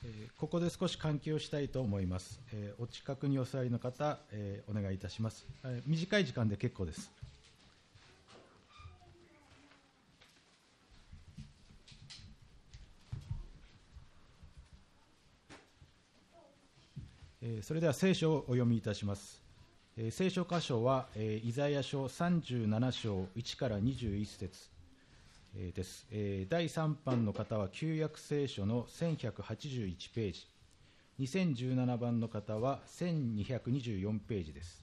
ここで少し換気をしたいと思います。お近くにお座りの方、お願いいたします。短い時間で結構です。それでは聖書をお読みいたします。聖書箇所は、イザヤ書37章1から21節です。第3版の方は旧約聖書の1181ページ、2017番の方は1224ページです。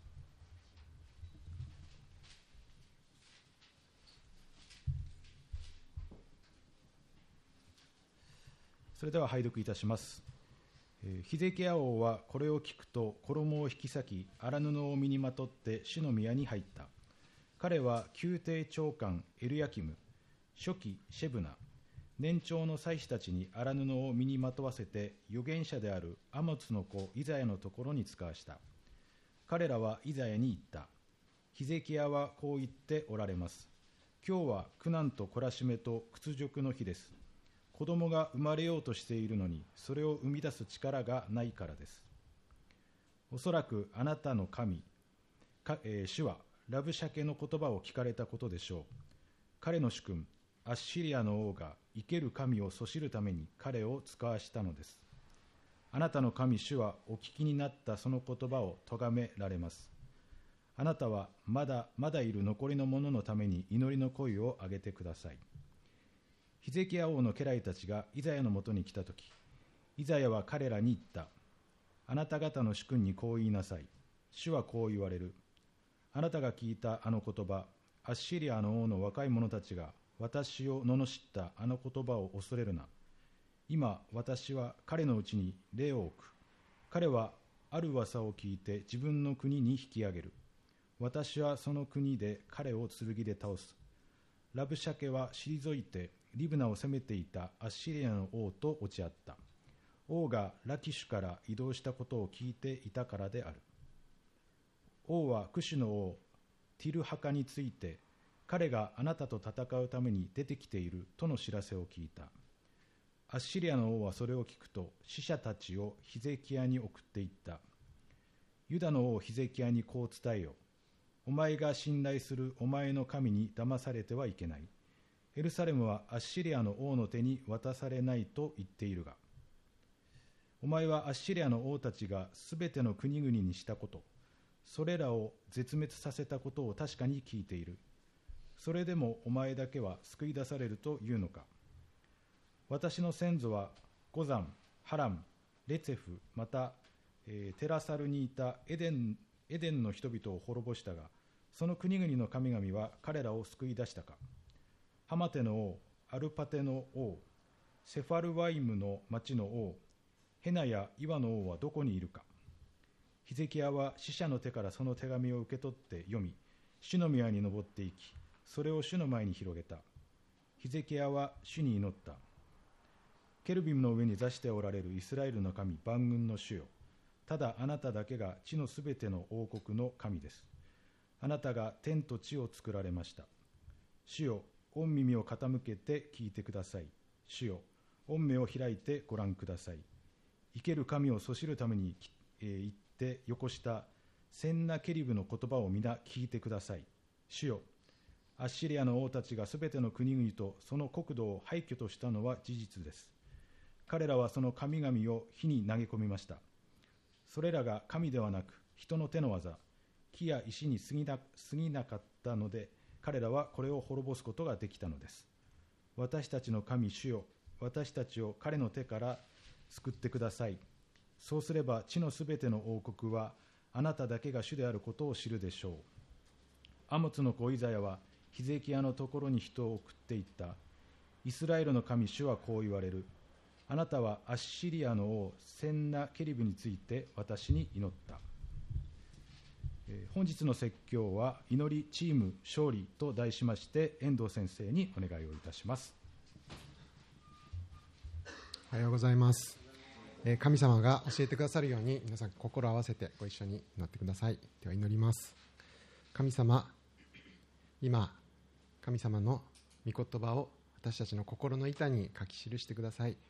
それでは拝読いたします。ヒゼキヤ王はこれを聞くと衣を引き裂き、荒布を身にまとって主の宮に入った。彼は宮廷長官エルヤキム、書記シェブナ、年長の祭司たちに荒布を身にまとわせて、預言者であるアモツの子イザヤのところに使わした。彼らはイザヤに言った。ヒゼキヤはこう言っておられます。今日は苦難と懲らしめと屈辱の日です。子供が生まれようとしているのに、それを生み出す力がないからです。おそらくあなたの神、主はラブシャケの言葉を聞かれたことでしょう。彼の主君アッシリアの王が生ける神をそしるために彼を使わしたのです。あなたの神主はお聞きになったその言葉を咎められます。あなたはまだいる残りの者のために祈りの声を上げてください。ヒゼキヤ王の家来たちがイザヤのもとに来たとき、イザヤは彼らに言った。あなた方の主君にこう言いなさい。主はこう言われる。あなたが聞いたあの言葉、アッシリアの王の若い者たちが私を罵ったあの言葉を恐れるな。今私は彼のうちに霊を置く。彼はある噂を聞いて自分の国に引き上げる。私はその国で彼を剣で倒す。ラブシャケは退いてリブナを攻めていたアッシリアの王と落ち合った。王がラキシュから移動したことを聞いていたからである。王はクシュの王ティルハカについて、彼があなたと戦うために出てきているとの知らせを聞いた。アッシリアの王はそれを聞くと、使者たちをヒゼキヤに送っていった。ユダの王ヒゼキヤにこう伝えよ。お前が信頼するお前の神に騙されてはいけない。エルサレムはアッシリアの王の手に渡されないと言っているが、お前はアッシリアの王たちがすべての国々にしたこと、それらを絶滅させたことを確かに聞いている。それでもお前だけは救い出されるというのか。私の先祖はゴザン、ハラム、レツェフ、また、テラサルにいたエデンの人々を滅ぼしたが、その国々の神々は彼らを救い出したか。ハマテの王、アルパテの王、セファルワイムの町の王、ヘナやイワの王はどこにいるか。ヒゼキヤは使者の手からその手紙を受け取って読み、主の宮に登っていき、それを主の前に広げた。ヒゼキヤは主に祈った。ケルビムの上に座しておられるイスラエルの神、万軍の主よ。ただあなただけが地のすべての王国の神です。あなたが天と地を作られました。主よ、御耳を傾けて聞いてください。主よ、御目を開いてご覧ください。生ける神をそしるために言ってよこしたセンナケリブの言葉を皆聞いてください。主よ、アッシリアの王たちがすべての国々とその国土を廃墟としたのは事実です。彼らはその神々を火に投げ込みました。それらが神ではなく人の手の技、木や石に過ぎなかったので、彼らはこれを滅ぼすことができたのです。私たちの神主よ、私たちを彼の手から救ってください。そうすれば地のすべての王国はあなただけが主であることを知るでしょう。アモツの子イザヤはヒゼキヤのところに人を送っていった。イスラエルの神主はこう言われる。あなたはアッシリアの王センナケリブについて私に祈った。本日の説教は祈りチーム勝利と題しまして、遠藤先生にお願いをいたします。 おはようございます。神様が教えてくださるように、皆さん心を合わせてご一緒に祈ってください。では祈ります。神様、今神様の御言葉を私たちの心の板に書き記してください。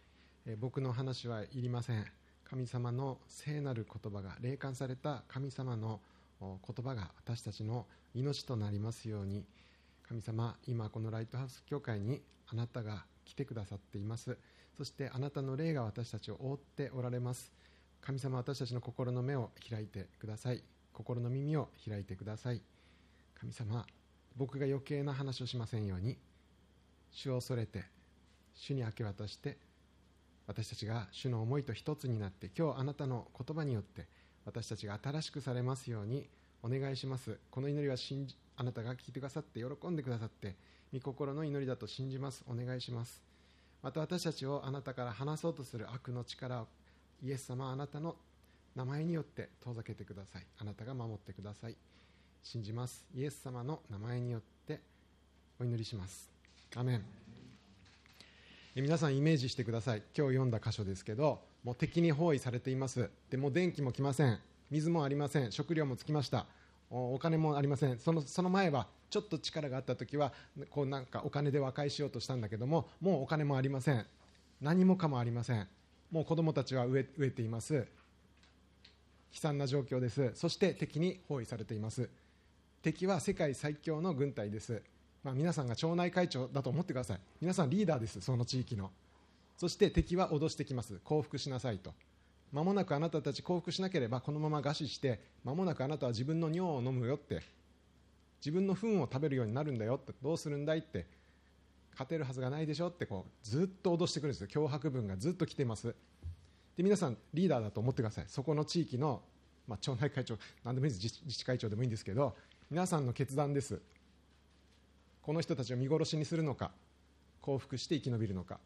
僕の話はいりません。神様の聖なる言葉が、霊感された神様の言葉が私たちの命となりますように。神様、今このライトハウス教会にあなたが来てくださっています。そしてあなたの霊が私たちを覆っておられます。神様、私たちの心の目を開いてください。心の耳を開いてください。神様、僕が余計な話をしませんように、主を恐れて、主に明け渡して、私たちが主の思いと一つになって、今日あなたの言葉によって私たちが新しくされますようにお願いします。この祈りはあなたが聞いてくださって喜んでくださって御心の祈りだと信じます。お願いします。また私たちをあなたから離そうとする悪の力をイエス様、あなたの名前によって遠ざけてください。あなたが守ってください。信じます。イエス様の名前によってお祈りします。アメン。皆さんイメージしてください。今日読んだ箇所ですけど、もう敵に包囲されています。でもう電気も来ません、水もありません、食料もつきました、お金もありません。その前はちょっと力があった時はこうなんかお金で和解しようとしたんだけども、もうお金もありません。何もかもありません。もう子供たちは飢えています。悲惨な状況です。そして敵に包囲されています。敵は世界最強の軍隊です。皆さんが町内会長だと思ってください。皆さんリーダーです。その地域の。そして敵は脅してきます。降伏しなさいと。間もなくあなたたち降伏しなければこのまま餓死して、間もなくあなたは自分の尿を飲むよって、自分の糞を食べるようになるんだよって、どうするんだいって、勝てるはずがないでしょってずっと脅してくるんですよ。脅迫文がずっと来ています。で、皆さんリーダーだと思ってください。そこの地域の、町内会長、何でもいいです。自治会長でもいいんですけど、皆さんの決断です。この人たちを見殺しにするのか、降伏して生き延びるのか。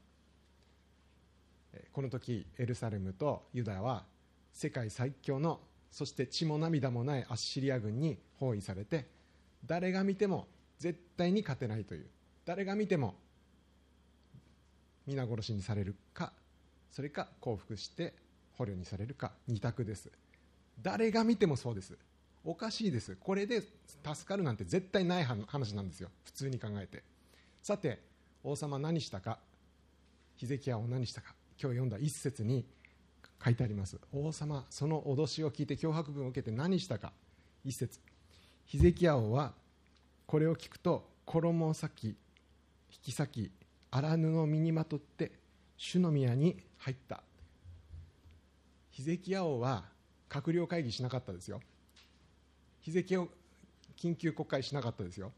この時エルサレムとユダは世界最強の、そして血も涙もないアッシリア軍に包囲されて、誰が見ても絶対に勝てないという、誰が見ても皆殺しにされるか、それか降伏して捕虜にされるか、二択です。誰が見てもそうです。おかしいです。これで助かるなんて絶対ない話なんですよ、普通に考えて。さて、王様何したか、ヒゼキヤ王何したか、今日読んだ一節に書いてあります。王様、その脅しを聞いて脅迫文を受けて何したか。一節、ヒゼキヤ王はこれを聞くと衣を引き裂き、荒布を身にまとって主の宮に入った。ヒゼキヤ王は閣僚会議しなかったですよ。ヒゼキヤ緊急国会しなかったですよ。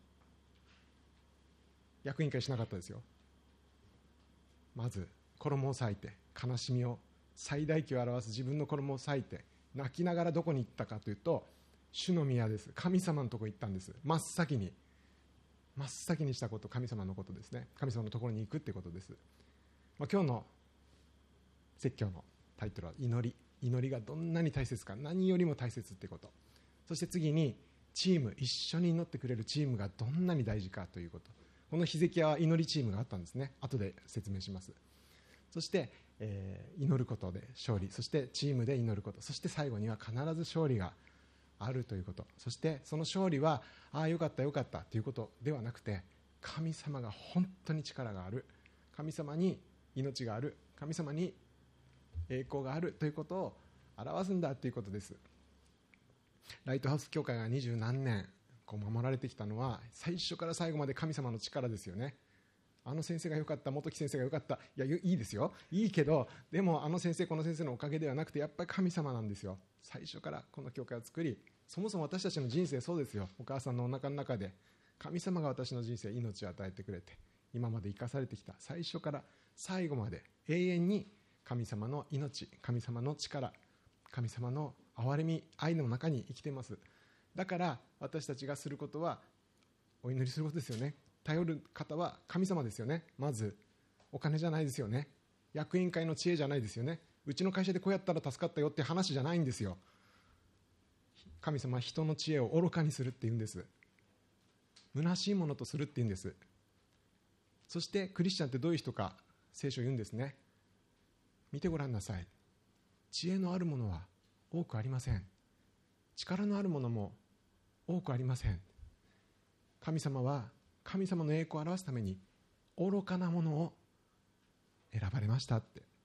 役員会しなかったですよ。まず衣を裂いて、悲しみを、最大級を表す自分の衣を裂いて泣きながらどこに行ったかというと、主の宮です。神様のところに行ったんです。真っ先にしたこと、神様のことですね。神様のところに行くということです。今日の説教のタイトルは祈りがどんなに大切か、何よりも大切ということ。そして次にチーム、一緒に祈ってくれるチームがどんなに大事かということ。このヒゼキヤは祈りチームがあったんですね。後で説明します。そして、祈ることで勝利、そしてチームで祈ること、そして最後には必ず勝利があるということ。そしてその勝利はよかったよかったということではなくて、神様が本当に力がある、神様に命がある、神様に栄光があるということを表すんだということです。ライトハウス教会が20何年守られてきたのは、最初から最後まで神様の力ですよね。あの先生が良かった、元木先生が良かった、いいですよ、いいけど、でもあの先生この先生のおかげではなくて、やっぱり神様なんですよ。最初からこの教会を作り、そもそも私たちの人生そうですよ。お母さんのお腹の中で神様が私の人生、命を与えてくれて、今まで生かされてきた。最初から最後まで永遠に神様の命、神様の力、神様の憐れみ、愛の中に生きています。だから私たちがすることはお祈りすることですよね。頼る方は神様ですよね。まずお金じゃないですよね。役員会の知恵じゃないですよね。うちの会社でこうやったら助かったよって話じゃないんですよ。神様は人の知恵を愚かにするって言うんです。虚しいものとするって言うんです。そしてクリスチャンってどういう人か、聖書言うんですね。見てごらんなさい。知恵のあるものは多くありません。力のあるものも多くありません。神様は神様の栄光を表すために愚かなものを選ばれましたって。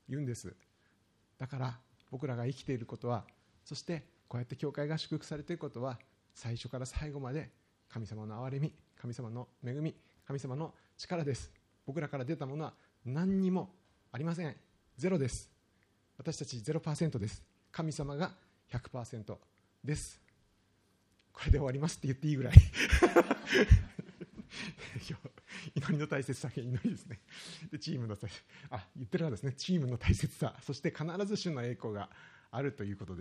言うんです。だから僕らが生きていることは、そしてこうやって教会が祝福されていることは、最初から最後まで神様の憐れみ、神様の恵み、神様の力です。僕らから出たものは何にもありません。ゼロです。私たち 0% です。神様が 100% です。これで終わりますって言っていいぐらい祈りの大切さ、祈りですね。でチームの大切さ、言ってるのはですね、チームの大切さ、そして必ず主の栄光があるということです。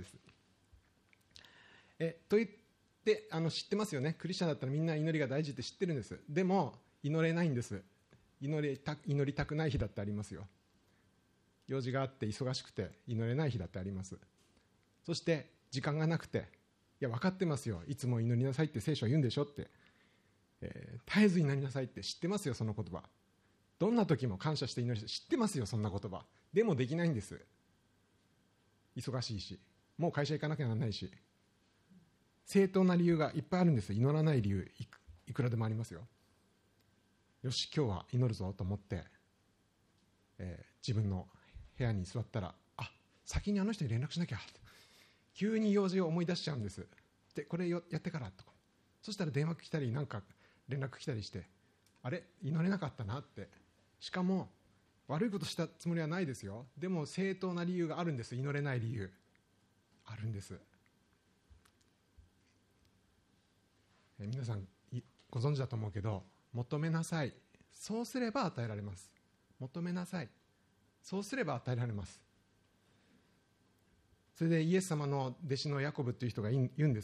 と言って知ってますよね。クリスチャンだったらみんな祈りが大事って知ってるんです。でも祈れないんです。祈りたくない日だってありますよ。用事があって忙しくて祈れない日だってあります。そして時間がなくて、いや分かってますよ、いつも祈りなさいって聖書は言うんでしょって、絶えず祈りなさいって知ってますよ。その言葉、どんな時も感謝して祈り知ってますよ、そんな言葉。でもできないんです。忙しいし、もう会社行かなきゃならないし、正当な理由がいっぱいあるんです。祈らない理由 いくらでもありますよ。よし今日は祈るぞと思って、自分の部屋に座ったら、先にあの人に連絡しなきゃ、急に用事を思い出しちゃうんです。でこれやってからとか、そしたら電話来たりなんか連絡来たりして、あれ祈れなかったなって。しかも悪いことしたつもりはないですよ。でも正当な理由があるんです。祈れない理由あるんです。皆さんご存知だと思うけど、求めなさい、そうすれば与えられます。求めなさい、そうすれば与えられます。それでイエス様の弟子のヤコブという人が言うんです。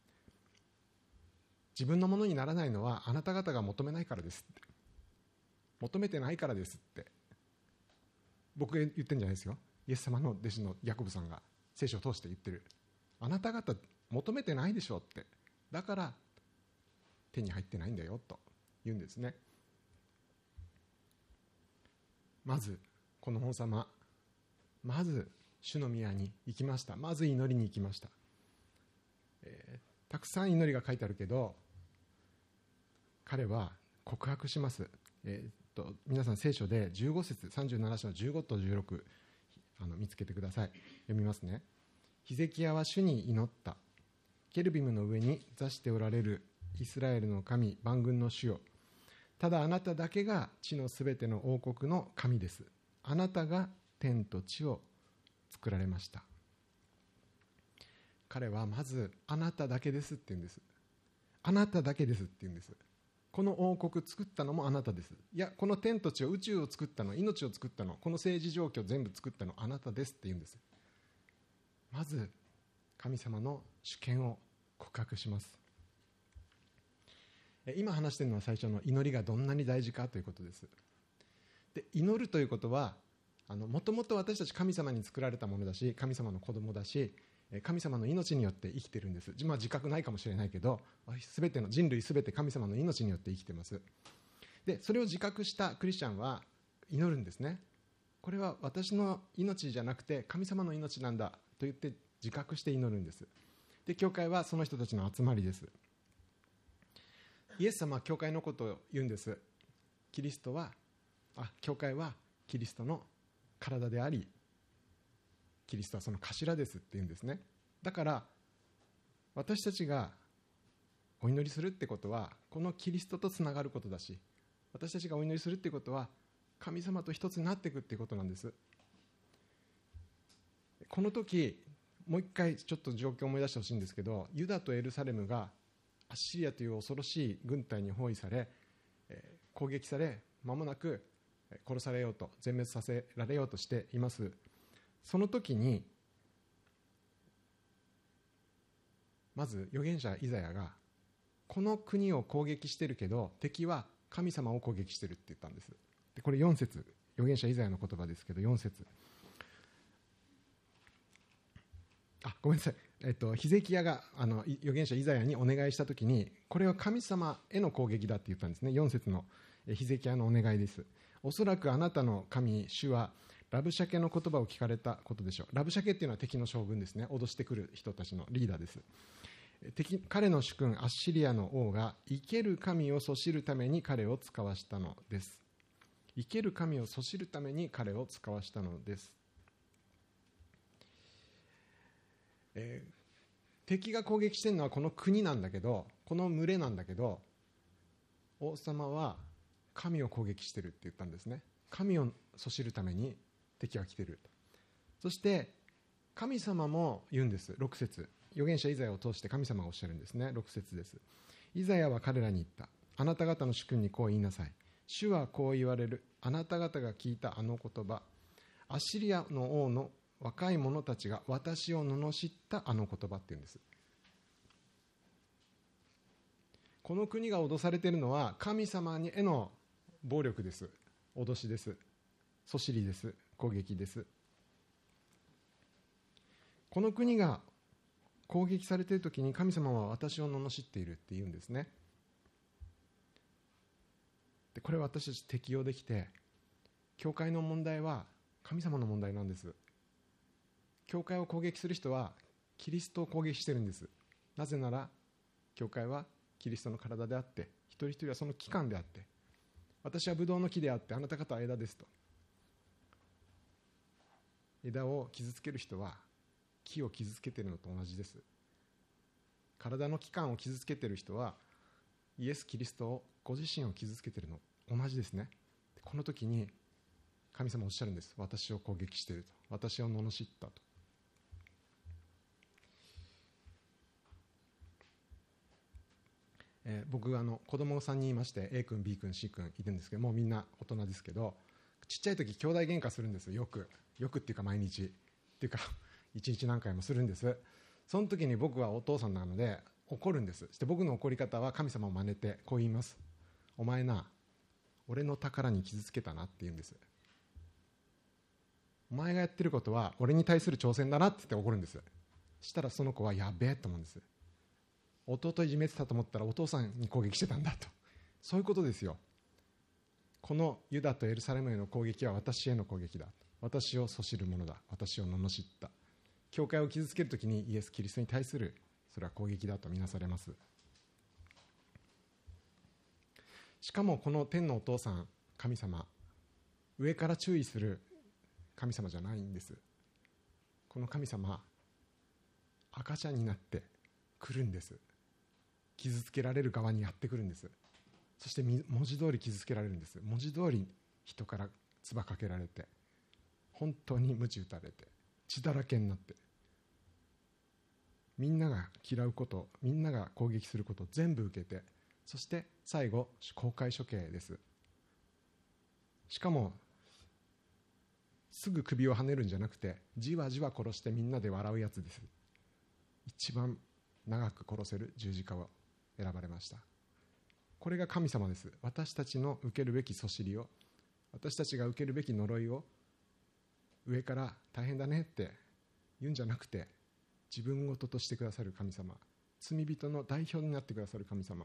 自分のものにならないのはあなた方が求めないからですって。求めてないからですって。僕が言ってるんじゃないですよ。イエス様の弟子のヤコブさんが聖書を通して言ってる。あなた方求めてないでしょって。だから手に入ってないんだよと言うんですね。まずこの王様、まず主の宮に行きました。まず祈りに行きました。たくさん祈りが書いてあるけど、彼は告白します。皆さん聖書で15節、37章の15と16見つけてください。読みますね。ヒゼキヤは主に祈った。ケルビムの上に座しておられるイスラエルの神、万軍の主よ。ただあなただけが地のすべての王国の神です。あなたが天と地を作られました。彼はまずあなただけですって言うんです。あなただけですって言うんです。この王国作ったのもあなたです。いや、この天と地を、宇宙を作ったの、命を作ったの、この政治状況全部作ったのあなたですって言うんです。まず神様の主権を告白します。今話しているのは最初の祈りがどんなに大事かということです。で、祈るということはもともと私たち神様に作られたものだし、神様の子供だし、神様の命によって生きてるんです。自覚ないかもしれないけど、全ての人類全て神様の命によって生きてます。でそれを自覚したクリスチャンは祈るんですね。これは私の命じゃなくて神様の命なんだと言って自覚して祈るんです。で教会はその人たちの集まりです。イエス様は教会のことを言うんです。教会はキリストの体であり、キリストはその頭ですって言うんですね。だから私たちがお祈りするってことはこのキリストとつながることだし、私たちがお祈りするってことは神様と一つになっていくっていうことなんです。この時もう一回ちょっと状況を思い出してほしいんですけど、ユダとエルサレムがアッシリアという恐ろしい軍隊に包囲され、攻撃され、間もなく殺されようと、全滅させられようとしています。その時にまず預言者イザヤがこの国を攻撃してるけど敵は神様を攻撃してるって言ったんです。でこれ4節、預言者イザヤの言葉ですけど4節、ごめんなさい、ヒゼキヤが預言者イザヤにお願いした時にこれは神様への攻撃だって言ったんですね。4節のヒゼキヤのお願いです。おそらくあなたの神主はラブシャケの言葉を聞かれたことでしょう。ラブシャケっていうのは敵の将軍ですね。脅してくる人たちのリーダーです。彼の主君アッシリアの王が生ける神をそしるために彼を使わしたのです。 生ける神をそしるために彼を使わしたのです。敵が攻撃してるのはこの国なんだけど、この群れなんだけど、王様は神を攻撃してるって言ったんですね。神をそしるために敵は来てる。そして神様も言うんです。6節、預言者イザヤを通して神様がおっしゃるんですね。6節です。イザヤは彼らに言った。あなた方の主君にこう言いなさい。主はこう言われる。あなた方が聞いたあの言葉、アッシリアの王の若い者たちが私を罵ったあの言葉って言うんです。この国が脅されているのは神様への暴力です。脅しです。そしりです。攻撃です。この国が攻撃されているときに神様は私を罵っているって言うんですね。でこれは私たち適用できて、教会の問題は神様の問題なんです。教会を攻撃する人はキリストを攻撃しているんです。なぜなら教会はキリストの体であって、一人一人はその器官であって、私はブドウの木であってあなた方は枝ですと。枝を傷つける人は木を傷つけているのと同じです。体の器官を傷つけている人はイエス・キリストをご自身を傷つけているの同じですね。この時に神様おっしゃるんです。私を攻撃していると、私を罵ったと。僕子供3人いまして、 A 君 B 君 C 君いるんですけど、もうみんな大人ですけど、ちっちゃい時兄弟喧嘩するんです。よくっていうか毎日っていうか一日何回もするんです。その時に僕はお父さんなので怒るんです。そして僕の怒り方は神様を真似てこう言います。お前な、俺の宝に傷つけたなって言うんです。お前がやってることは俺に対する挑戦だなって言って怒るんです。したらその子はやべえと思うんです。弟いじめてたと思ったらお父さんに攻撃してたんだと。そういうことですよ。このユダとエルサレムへの攻撃は私への攻撃だ。私をそしるものだ。私を罵った。教会を傷つけるときにイエス・キリストに対するそれは攻撃だとみなされます。しかもこの天のお父さん神様、上から注意する神様じゃないんです。この神様、赤ちゃんになって来るんです。傷つけられる側にやってくるんです。そして文字通り傷つけられるんです。文字通り人から唾かけられて、本当に鞭打たれて血だらけになって、みんなが嫌うこと、みんなが攻撃することを全部受けて、そして最後公開処刑です。しかもすぐ首をはねるんじゃなくて、じわじわ殺してみんなで笑うやつです。一番長く殺せる十字架を選ばれました。これが神様です。私たちの受けるべきそしりを、私たちが受けるべき呪いを上から大変だねって言うんじゃなくて、自分ごととしてくださる神様、罪人の代表になってくださる神様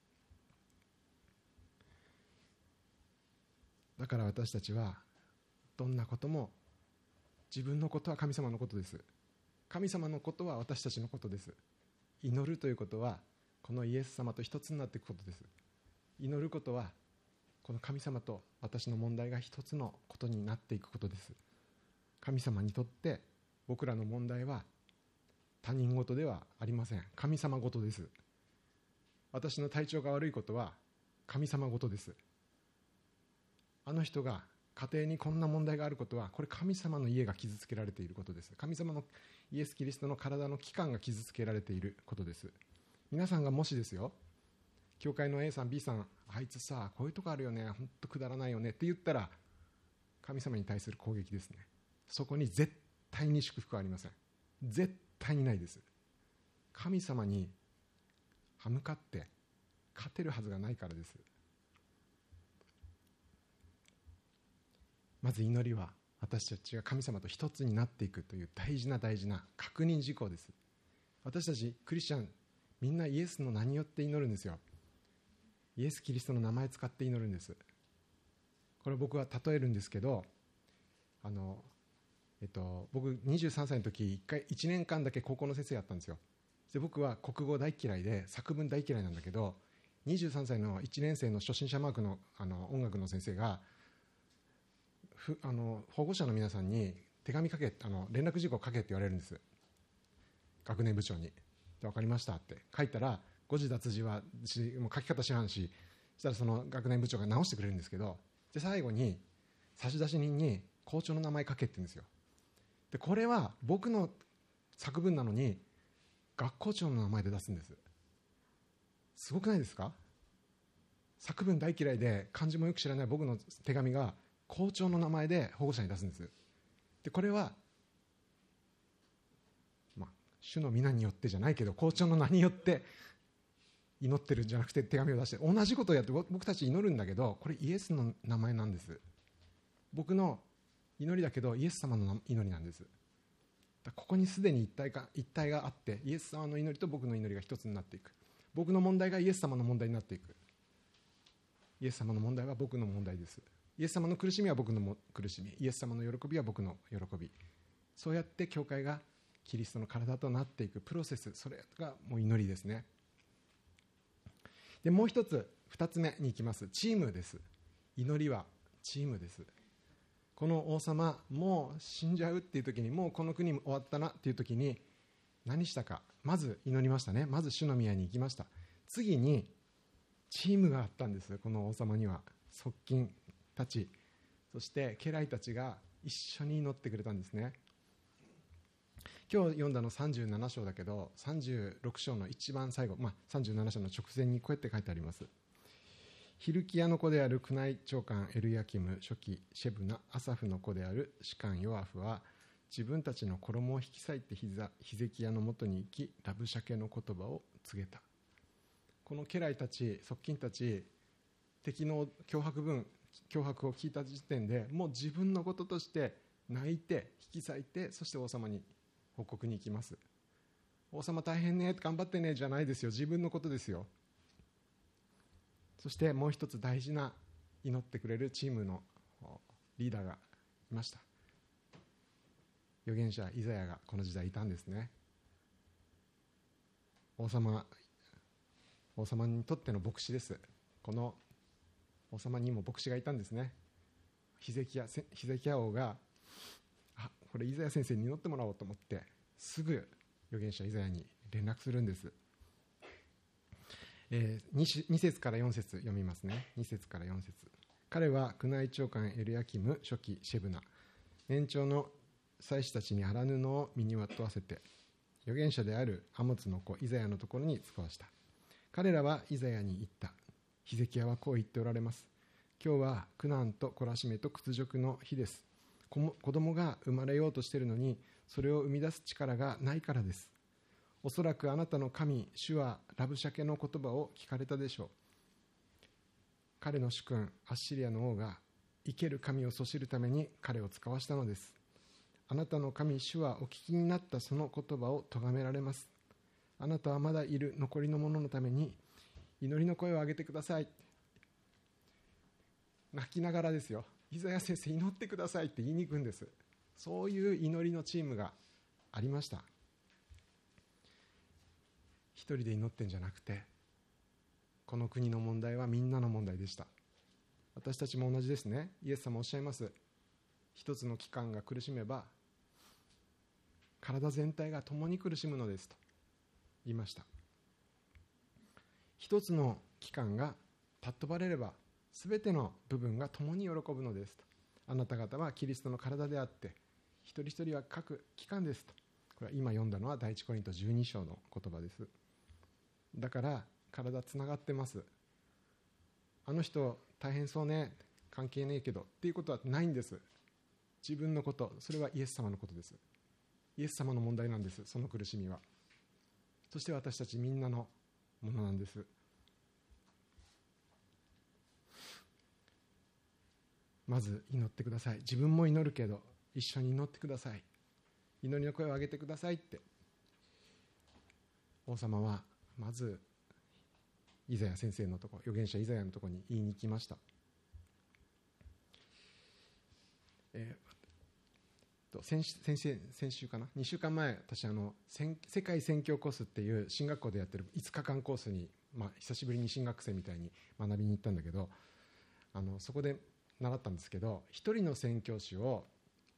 だから、私たちはどんなことも、自分のことは神様のことです。神様のことは私たちのことです。祈るということはこのイエス様と一つになっていくことです。祈ることはこの神様と私の問題が一つのことになっていくことです。神様にとって僕らの問題は他人事ではありません。神様事です。私の体調が悪いことは神様事です。あの人が家庭にこんな問題があることは、これ神様の家が傷つけられていることです。神様のイエス・キリストの体の器官が傷つけられていることです。皆さんがもしですよ、教会の A さん B さん、あいつさこういうとこあるよね、本当くだらないよねって言ったら、神様に対する攻撃ですね。そこに絶対に祝福はありません。絶対にないです。神様に歯向かって勝てるはずがないからです。まず祈りは私たちが神様と一つになっていくという大事な確認事項です。私たちクリスチャンみんなイエスの名によって祈るんですよ。イエス・キリストの名前使って祈るんです。これ僕は例えるんですけど、僕23歳の時1年間だけ高校の先生やったんですよ。で僕は国語大嫌いで作文大嫌いなんだけど、23歳の1年生の初心者マークの、音楽の先生が保護者の皆さんに手紙書け、連絡事項書けって言われるんです。学年部長に。で、分かりましたって書いたら、誤字脱字はもう書き方知らんし、そしたらその学年部長が直してくれるんですけど、で最後に差出人に校長の名前書けって言うんですよ。でこれは僕の作文なのに学校長の名前で出すんです。すごくないですか？作文大嫌いで漢字もよく知らない僕の手紙が校長の名前で保護者に出すんです。でこれは、主の皆によってじゃないけど校長の名によって祈ってるんじゃなくて手紙を出して同じことをやって僕たち祈るんだけど、これイエスの名前なんです。僕の祈りだけどイエス様の祈りなんです。ここにすでに一体があって、イエス様の祈りと僕の祈りが一つになっていく。僕の問題がイエス様の問題になっていく。イエス様の問題は僕の問題です。イエス様の苦しみは僕の苦しみ、イエス様の喜びは僕の喜び。そうやって教会がキリストの体となっていくプロセス、それがもう祈りですね。でもう一つ、二つ目に行きます。チームです。祈りはチームです。この王様もう死んじゃうっていう時に、もうこの国終わったなっていう時に何したか。まず祈りましたね。まず主の宮に行きました。次にチームがあったんです。この王様には側近たち、そして家来たちが一緒に祈ってくれたんですね。今日読んだの37章だけど、36章の一番最後、37章の直前にこうやって書いてあります。ヒルキヤの子である宮内長官エルヤキム、書記シェブナ、アサフの子である士官ヨアフは自分たちの衣を引き裂いてヒゼキヤのもとに行き、ラブシャケの言葉を告げた。この家来たち、側近たち、敵の脅迫を聞いた時点でもう自分のこととして泣いて引き裂いて、そして王様に報告に行きます。王様大変ね、頑張ってねじゃないですよ。自分のことですよ。そしてもう一つ大事な祈ってくれるチームのリーダーがいました。預言者イザヤがこの時代いたんですね。王様にとっての牧師です。この王様にも牧師がいたんですね。ヒゼキヤ王がこれイザヤ先生に祈ってもらおうと思ってすぐ預言者イザヤに連絡するんです。2節から4節読みますね。2節から4節。彼は宮内長官エルヤキム、書記シェブナ、年長の祭司たちに荒布を身にまとわせて預言者であるアモツの子イザヤのところに使わした。彼らはイザヤに言った。ヒゼキヤはこう言っておられます。今日は苦難と懲らしめと屈辱の日です。子供が生まれようとしているのにそれを生み出す力がないからです。おそらくあなたの神主はラブシャケの言葉を聞かれたでしょう。彼の主君アッシリアの王が生ける神をそしるために彼を使わしたのです。あなたの神主はお聞きになったその言葉を咎められます。あなたはまだいる残りの者のために祈りの声を上げてください。泣きながらですよ。イザヤ先生祈ってくださいって言いに行くんです。そういう祈りのチームがありました。一人で祈ってんじゃなくて、この国の問題はみんなの問題でした。私たちも同じですね。イエス様おっしゃいます。一つの器官が苦しめば体全体が共に苦しむのですと言いました。一つの器官が尊ばれれば全ての部分が共に喜ぶのですと。あなた方はキリストの体であって一人一人は各器官ですと。これは今読んだのは第一コリント12章の言葉です。だから体つながってます。あの人大変そうね、関係ねえけどっていうことはないんです。自分のこと、それはイエス様のことです。イエス様の問題なんです。その苦しみは。そして私たちみんなのものなんです。まず祈ってください。自分も祈るけど一緒に祈ってください。祈りの声を上げてくださいって王様はまずイザヤ先生のところ、預言者イザヤのところに言いに行きました。先週かな、2週間前私世界宣教コースっていう進学校でやってる5日間コースに、久しぶりに進学生みたいに学びに行ったんだけど、そこで習ったんですけど、一人の宣教師を、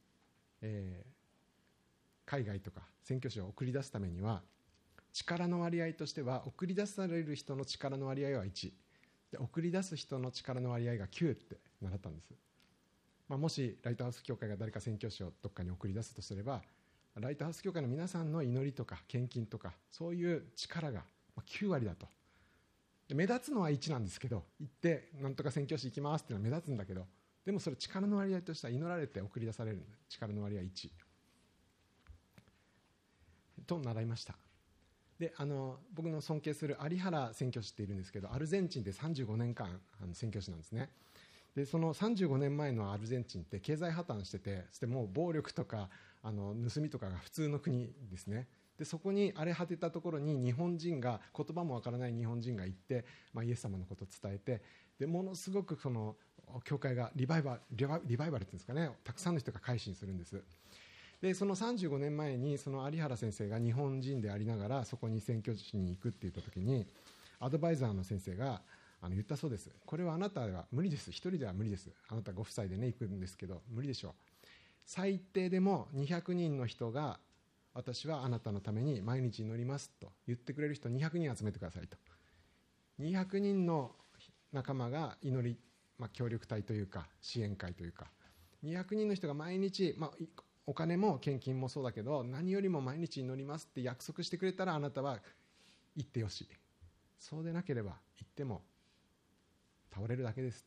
海外とか宣教師を送り出すためには、力の割合としては送り出される人の力の割合は1で、送り出す人の力の割合が9って習ったんです。もしライトハウス教会が誰か宣教師をどっかに送り出すとすれば、ライトハウス教会の皆さんの祈りとか献金とかそういう力が9割だと。目立つのは1なんですけど、行ってなんとか宣教師行きますっていうのは目立つんだけど、でもそれ力の割合としては祈られて送り出される力の割合1と習いました。で僕の尊敬する有原宣教師っているんですけど、アルゼンチンで35年間宣教師なんですね。でその35年前のアルゼンチンって経済破綻してて、そしてもう暴力とか盗みとかが普通の国ですね。でそこに荒れ果てたところに日本人が、言葉もわからない日本人が行って、イエス様のことを伝えて、でものすごくその教会がリバイバルっていうんですかね、たくさんの人が改心するんです。でその35年前にその有原先生が日本人でありながらそこに宣教師に行くって言った時に、アドバイザーの先生が言ったそうです。これはあなたは無理です、一人では無理です、あなたご夫妻でね行くんですけど無理でしょう、最低でも200人の人が私はあなたのために毎日祈りますと言ってくれる人200人集めてくださいと。200人の仲間が祈り、協力隊というか支援会というか、200人の人が毎日、お金も献金もそうだけど何よりも毎日祈りますって約束してくれたら、あなたは行ってよし、そうでなければ行っても倒れるだけです。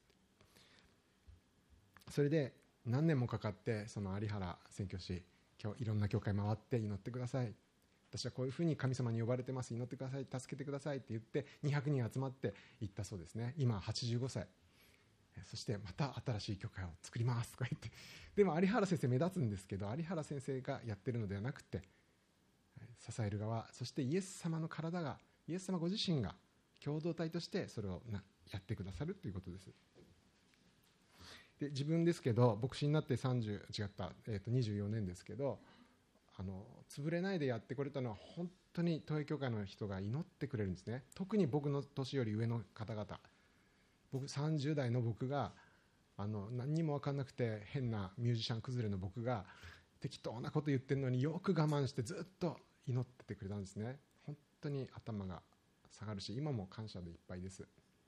それで何年もかかって、その有原宣教師、今日いろんな教会回って祈ってください、私はこういうふうに神様に呼ばれてます、祈ってください、助けてくださいって言って200人集まって行ったそうですね。今85歳、そしてまた新しい教会を作りますとか言って、でも有原先生目立つんですけど、有原先生がやってるのではなくて、支える側、そしてイエス様の体が、イエス様ご自身が共同体としてそれをやってくださるということです。で自分ですけど、牧師になって24年ですけど、潰れないでやってこれたのは本当に東映教会の人が祈ってくれるんですね。特に僕の年より上の方々、僕30代の僕が何にも分かんなくて変なミュージシャン崩れの僕が適当なこと言ってるのによく我慢してずっと祈っててくれたんですね。本当に頭が下がるし、今も感謝でいっぱいです。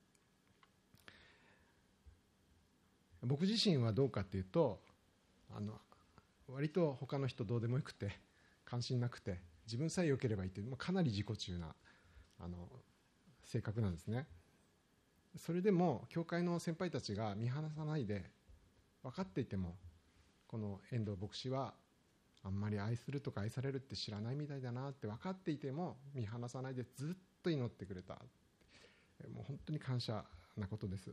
僕自身はどうかっていうと、割と他の人どうでもよくて関心なくて、自分さえ良ければいいという、かなり自己中な性格なんですね。それでも教会の先輩たちが見放さないで、分かっていてもこの遠藤牧師はあんまり愛するとか愛されるって知らないみたいだなって分かっていても見放さないでずっと祈ってくれた。もう本当に感謝なことです。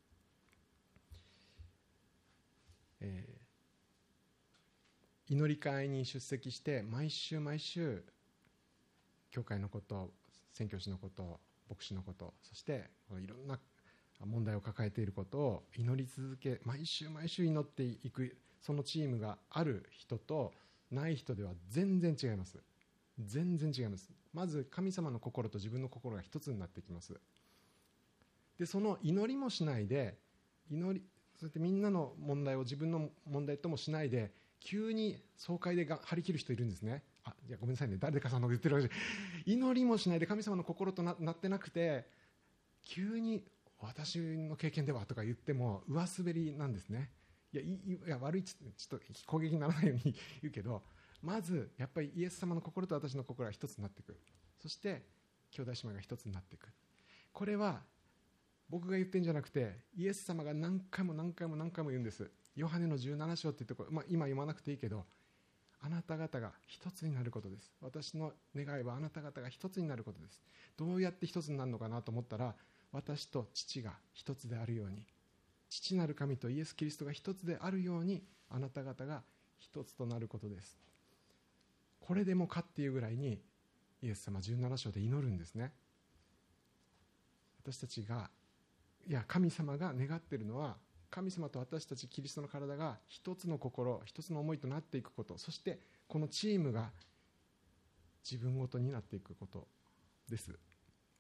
祈り会に出席して毎週教会のこと、宣教師のこと、牧師のこと、そしていろんな問題を抱えていることを祈り続け、毎週祈っていく、そのチームがある人とない人では全然違います。全然違います。まず神様の心と自分の心が一つになってきます。でその祈りもしないで、そしてみんなの問題を自分の問題ともしないで、急に総会で張り切る人いるんですね。いやごめんなさいね、誰かさんの言ってるわけで、祈りもしないで神様の心と なってなくて、急に私の経験ではとか言っても上滑りなんですね。いや悪い、ちょっと攻撃にならないように言うけど、まずやっぱりイエス様の心と私の心が一つになっていく。そして兄弟姉妹が一つになっていく。これは僕が言ってるんじゃなくて、イエス様が何回も言うんです。ヨハネの17章っていうところ、今読まなくていいけど、あなた方が一つになることです。私の願いはあなた方が一つになることです。どうやって一つになるのかなと思ったら、私と父が一つであるように、父なる神とイエス・キリストが一つであるように、あなた方が一つとなることです。これでもかっていうぐらいにイエス様17章で祈るんですね。私たちが、神様が願っているのは、神様と私たちキリストの体が一つの心、一つの思いとなっていくこと、そしてこのチームが自分ごとになっていくことです。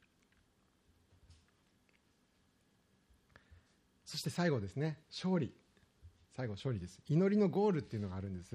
そして最後ですね、勝利。 最後勝利です。祈りのゴールっていうのがあるんです。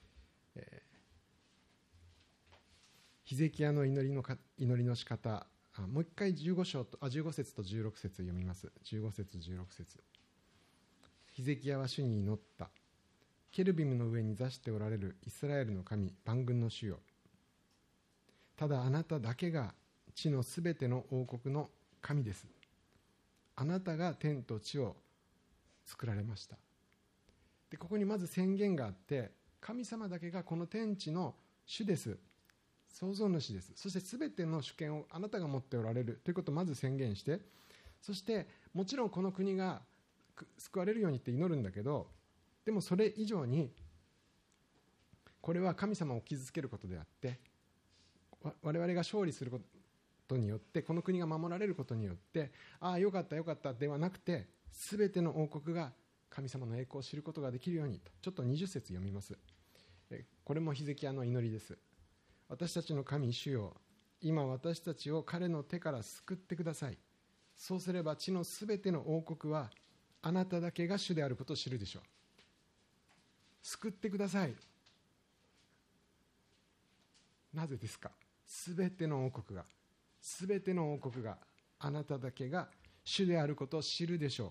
ヒゼキヤの祈りの仕方、もう一回15節と16節読みます。15節16節。ヒゼキヤは主に祈った。ケルビムの上に座しておられるイスラエルの神、万軍の主よ。ただあなただけが地のすべての王国の神です。あなたが天と地を作られました。で、ここにまず宣言があって、神様だけがこの天地の主です。創造主です。そしてすべての主権をあなたが持っておられるということをまず宣言して、そしてもちろんこの国が救われるようにって祈るんだけど、でもそれ以上にこれは神様を傷つけることであって、我々が勝利することによって、この国が守られることによって、ああよかったよかったではなくて、すべての王国が神様の栄光を知ることができるようにと。ちょっと20節読みます。これもヒゼキヤの祈りです。私たちの神主よ、今私たちを彼の手から救ってください。そうすれば地のすべての王国はあなただけが主であることを知るでしょう。救ってください。なぜですか。すべての王国があなただけが主であることを知るでしょう。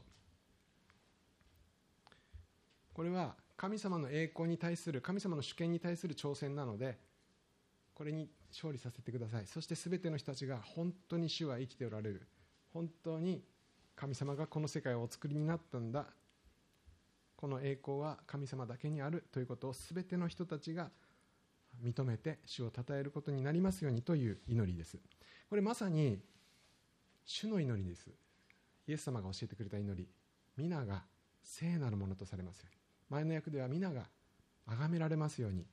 これは神様の栄光に対する、神様の主権に対する挑戦なので、これに勝利させてください。そしてすべての人たちが本当に主は生きておられる、本当に神様がこの世界をお作りになったんだ、この栄光は神様だけにあるということをすべての人たちが認めて主を称えることになりますようにという祈りです。これまさに主の祈りです。イエス様が教えてくれた祈り、皆が聖なるものとされますように。前の訳では皆が崇められますように、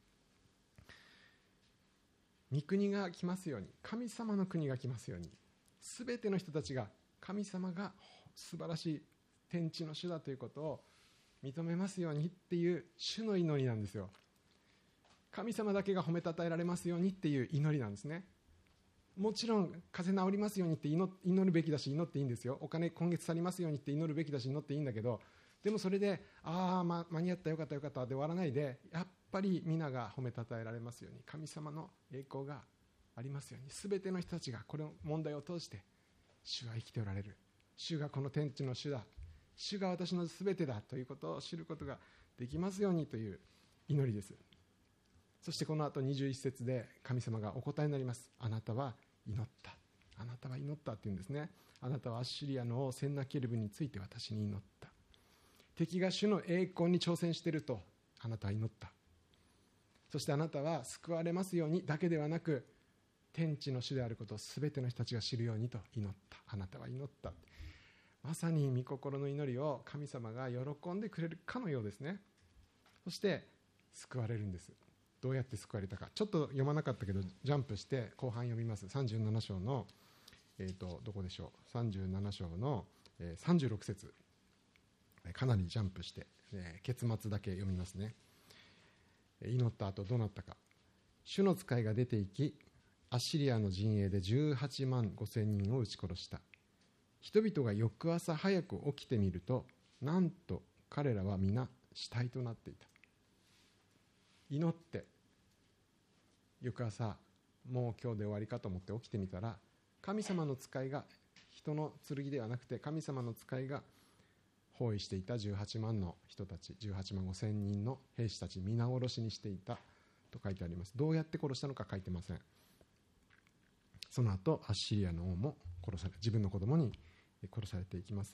御国が来ますように、神様の国が来ますように、すべての人たちが神様が素晴らしい天地の主だということを認めますようにっていう主の祈りなんですよ。神様だけが褒めたたえられますようにっていう祈りなんですね。もちろん風邪治りますようにって祈るべきだし、祈っていいんですよ。お金今月去りますようにって祈るべきだし、祈っていいんだけど、でもそれで間に合ったよかったよかったで終わらないで、やっぱり皆が褒めたたえられますように、神様の栄光がありますように、すべての人たちがこの問題を通して、主は生きておられる、主がこの天地の主だ、主が私のすべてだということを知ることができますようにという祈りです。そしてこの後21節で神様がお答えになります。あなたは祈った、あなたは祈ったって言うんですね。あなたはアッシリアの王センナケルブについて私に祈った。敵が主の栄光に挑戦しているとあなたは祈った。そしてあなたは救われますようにだけではなく、天地の主であることをすべての人たちが知るようにと祈った。あなたは祈った。まさに御心の祈りを神様が喜んでくれるかのようですね。そして救われるんです。どうやって救われたか、ちょっと読まなかったけどジャンプして後半読みます。37章の、どこでしょう、37章の、36節、かなりジャンプして、結末だけ読みますね。祈った後どうなったか。主の使いが出て行き、アッシリアの陣営で18万5千人を撃ち殺した。人々が翌朝早く起きてみると、なんと彼らは皆死体となっていた。祈って翌朝、もう今日で終わりかと思って起きてみたら、神様の使いが、人の剣ではなくて神様の使いが包囲していた18万の人たち、18万5千人の兵士たち皆殺しにしていたと書いてあります。どうやって殺したのか書いてません。その後アッシリアの王も殺され、自分の子供に殺されていきます。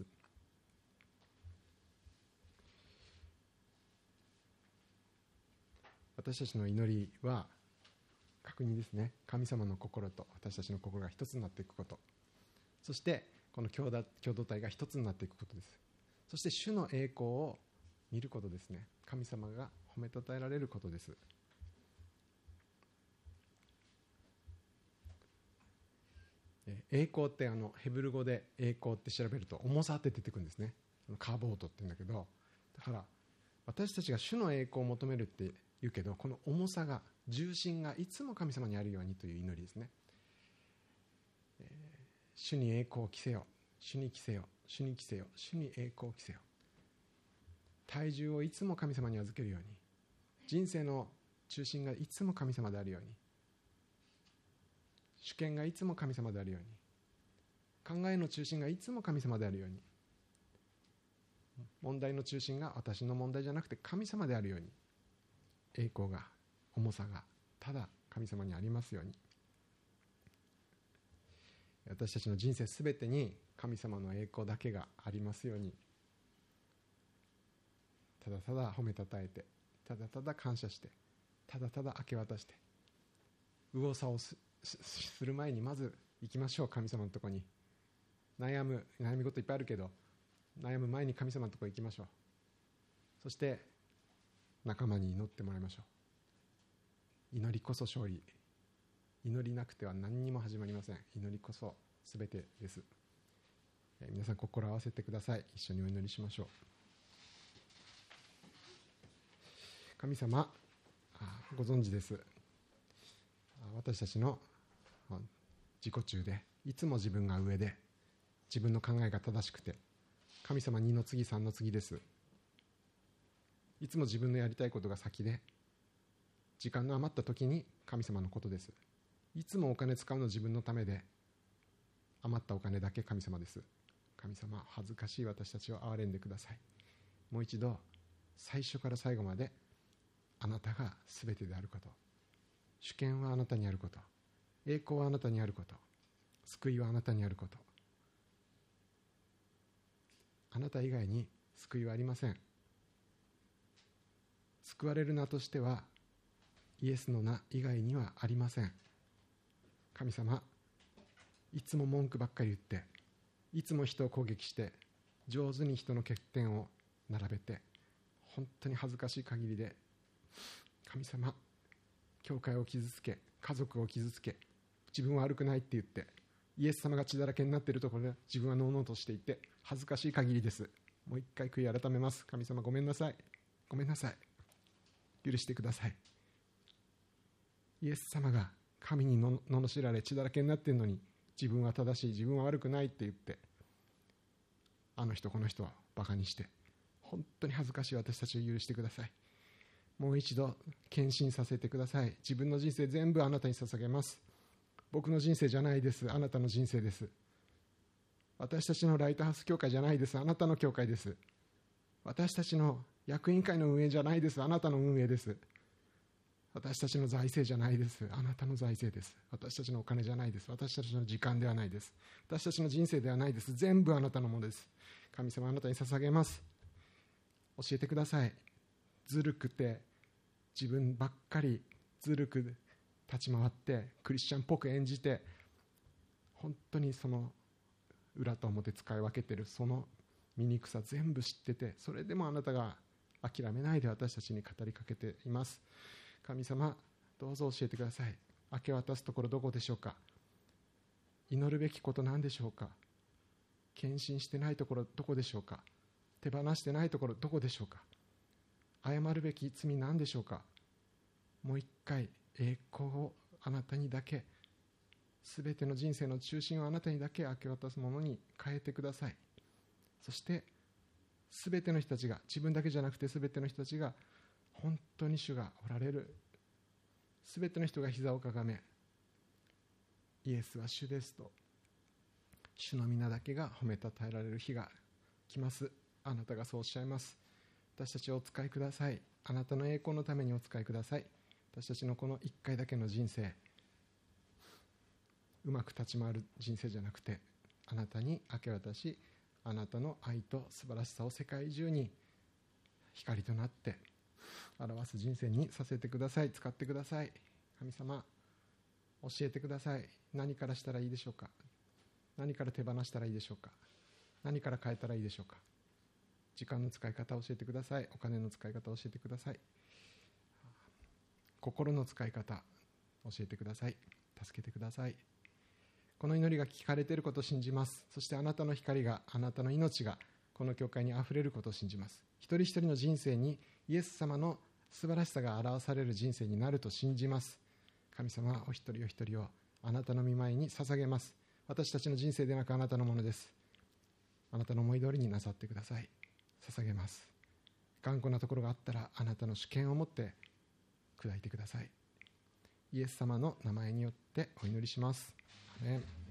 私たちの祈りは確認ですね。神様の心と私たちの心が一つになっていくこと、そしてこの共同体が一つになっていくことです。そして主の栄光を見ることですね。神様が褒めたたえられることです。栄光ってヘブル語で栄光って調べると重さって出てくるんですね。カーボートって言うんだけど、だから私たちが主の栄光を求めるって言うけど、この重さが、重心がいつも神様にあるようにという祈りですね。主に栄光を着せよ、主に着せよ、主に着せよ、主に栄光を着せよ。 体重をいつも神様に預けるように、人生の中心がいつも神様であるように、主権がいつも神様であるように、考えの中心がいつも神様であるように、問題の中心が私の問題じゃなくて神様であるように、栄光が、重さがただ神様にありますように、私たちの人生すべてに神様の栄光だけがありますように、ただただ褒めたたえて、ただただ感謝して、ただただ明け渡して、右往左往する前にまず行きましょう。神様のところに。悩み事いっぱいあるけど、悩む前に神様のところに行きましょう。そして仲間に祈ってもらいましょう。祈りこそ勝利。祈りなくては何にも始まりません。祈りこそ全てです。皆さん心を合わせてください。一緒にお祈りしましょう。神様、ご存知です。私たちの自己中で、いつも自分が上で、自分の考えが正しくて、神様2の次3の次です。いつも自分のやりたいことが先で、時間の余った時に神様のことです。いつもお金使うの自分のためで、余ったお金だけ神様です。神様、恥ずかしい私たちを憐れんでください。もう一度、最初から最後まであなたが全てであること、主権はあなたにあること、栄光はあなたにあること、救いはあなたにあること、あなた以外に救いはありません。救われる名としてはイエスの名以外にはありません。神様、いつも文句ばっかり言って、いつも人を攻撃して、上手に人の欠点を並べて、本当に恥ずかしい限りで、神様、教会を傷つけ、家族を傷つけ、自分は悪くないって言って、イエス様が血だらけになっているところで自分はのうのうとしていて、恥ずかしい限りです。もう一回悔い改めます。神様、ごめんなさい。ごめんなさい。許してください。イエス様が神に罵られ血だらけになっているのに、自分は正しい、自分は悪くないって言って、あの人この人はバカにして、本当に恥ずかしい私たちを許してください。もう一度献身させてください。自分の人生全部あなたに捧げます。僕の人生じゃないです。あなたの人生です。私たちのライトハウス教会じゃないです。あなたの教会です。私たちの役員会の運営じゃないです。あなたの運営です。私たちの財政じゃないです。あなたの財政です。私たちのお金じゃないです。私たちの時間ではないです。私たちの人生ではないです。全部あなたのものです。神様、あなたに捧げます。教えてください。ずるくて自分ばっかりずるく立ち回ってクリスチャンっぽく演じて、本当にその裏と表使い分けてるその醜さ全部知ってて、それでもあなたが諦めないで私たちに語りかけています。神様、どうぞ教えてください。明け渡すところどこでしょうか。祈るべきこと何でしょうか。献身してないところどこでしょうか。手放してないところどこでしょうか。謝るべき罪何でしょうか。もう一回栄光をあなたにだけ、すべての人生の中心をあなたにだけ明け渡すものに変えてください。そしてすべての人たちが、自分だけじゃなくてすべての人たちが、本当に主がおられる、すべての人が膝をかがめ、イエスは主ですと、主の皆だけが褒めたたえられる日が来ます。あなたがそうおっしゃいます。私たちをお使いください。あなたの栄光のためにお使いください。私たちのこの一回だけの人生、うまく立ち回る人生じゃなくて、あなたに明け渡し、あなたの愛と素晴らしさを世界中に光となって表す人生にさせてください。使ってください。神様、教えてください。何からしたらいいでしょうか。何から手放したらいいでしょうか。何から変えたらいいでしょうか。時間の使い方を教えてください。お金の使い方を教えてください。心の使い方教えてください。助けてください。この祈りが聞かれていることを信じます。そしてあなたの光が、あなたの命がこの教会にあふれることを信じます。一人一人の人生にイエス様の素晴らしさが表される人生になると信じます。神様、お一人お一人をあなたの御前に捧げます。私たちの人生でなくあなたのものです。あなたの思い通りになさってください。捧げます。 頑固なところがあったら、あなたの主権を持って砕いてください。イエス様の名前によってお祈りします。アーメン。